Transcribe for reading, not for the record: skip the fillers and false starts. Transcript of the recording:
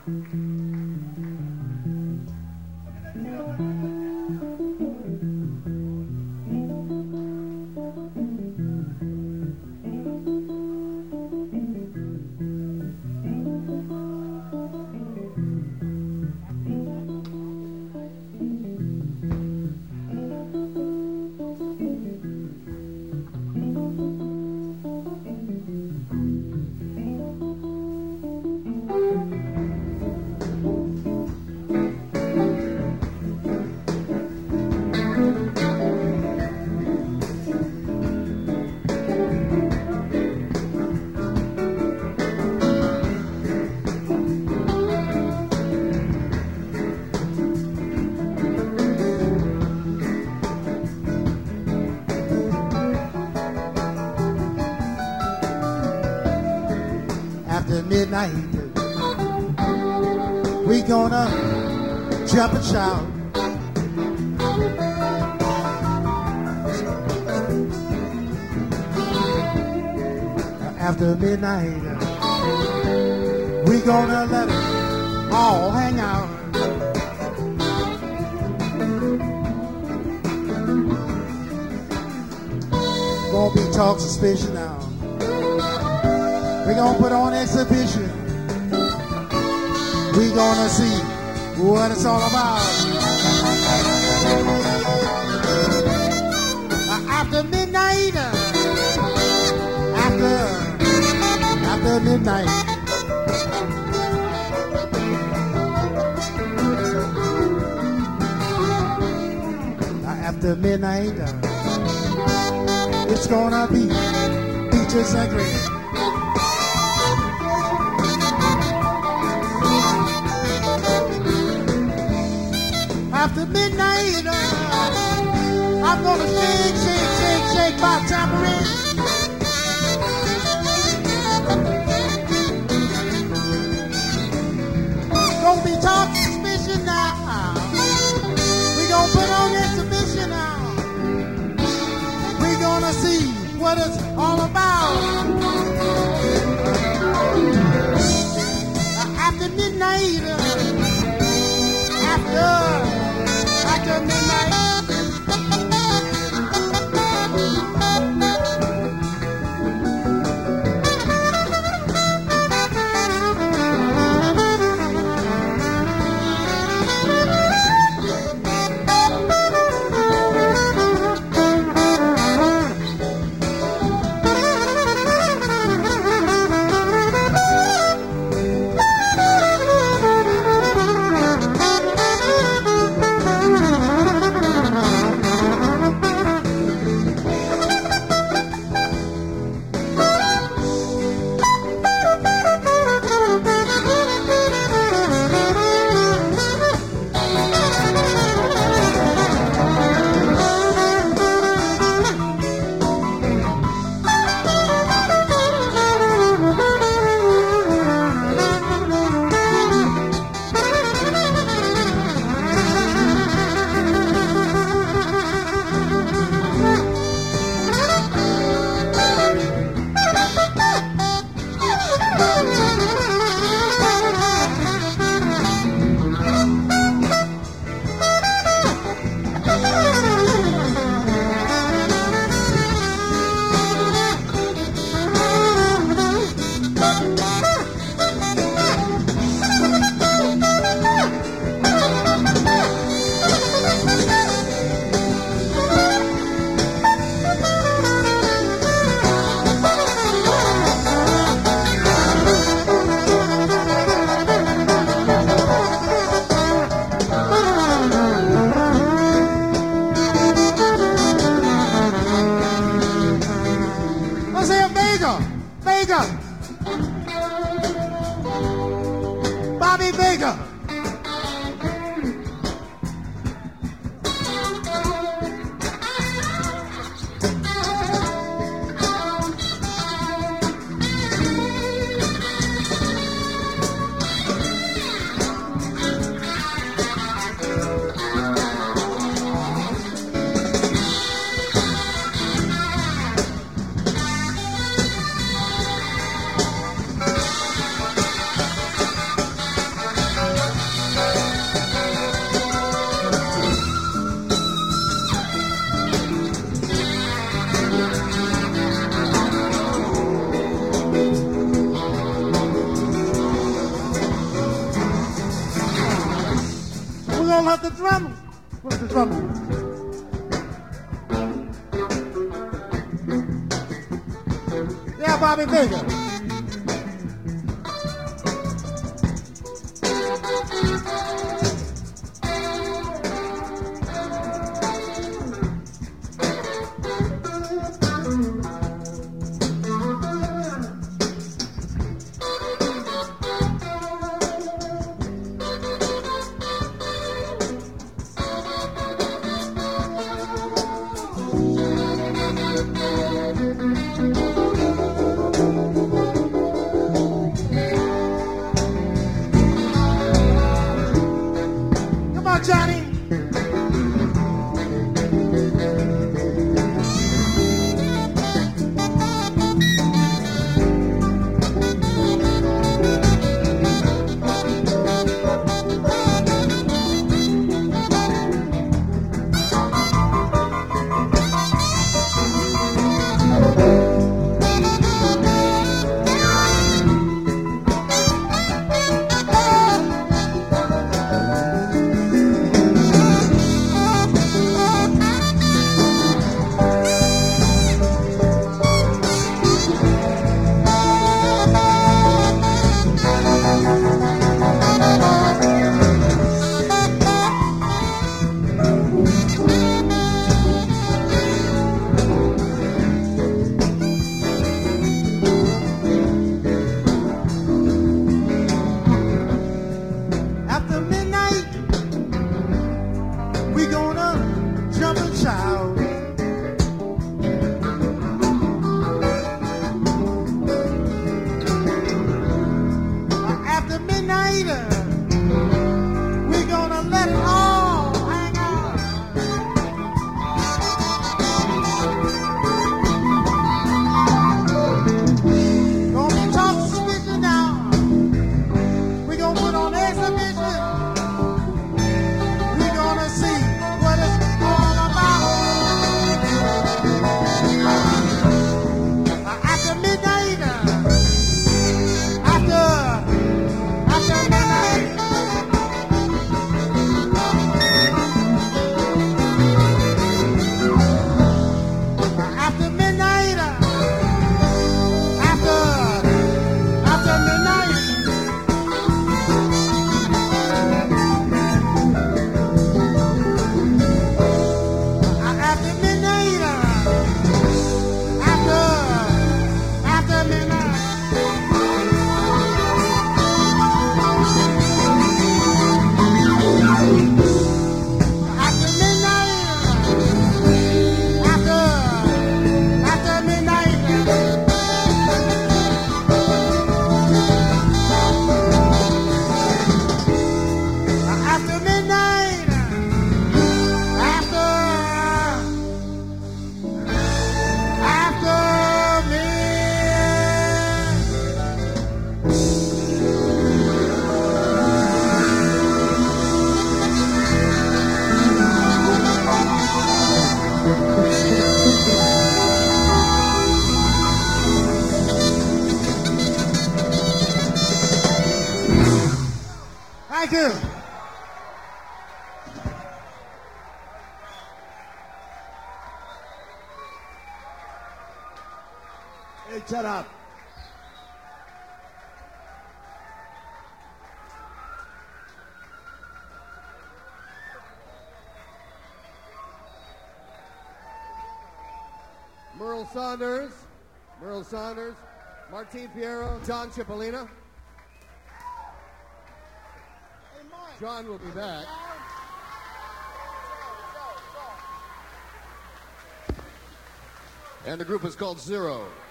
After midnight, we gonna jump and shout. After midnight, we gonna let it all hang out. Won't be talk suspicion now. We gonna put on exhibition. We gonna see what it's all about. After midnight, after midnight, after midnight, it's gonna be peaches and cream. After midnight, I'm gonna shake, shake, shake, shake my tambourine. Gonna be talking suspicion now. We gonna put on exhibition now. We gonna see what it's all about. After midnight, after midnight. Bobby Baker. her the drummer. What's the drummer? Yeah, Bobby Baker. Johnny. After midnight, we gonna jump and shout. After midnight, we gonna let it all hang out. Gonna be talking suspicion now. We gonna put on exhibition. We gonna see what it's all about. After midnight, after midnight, after midnight, after midnight. After midnight, after midnight. After midnight, after midnight. After midnight, after Thank you. Hey, shut up. Merle Saunders, Martine Piero, John Cipollina. John will be back. And the group is called Zero.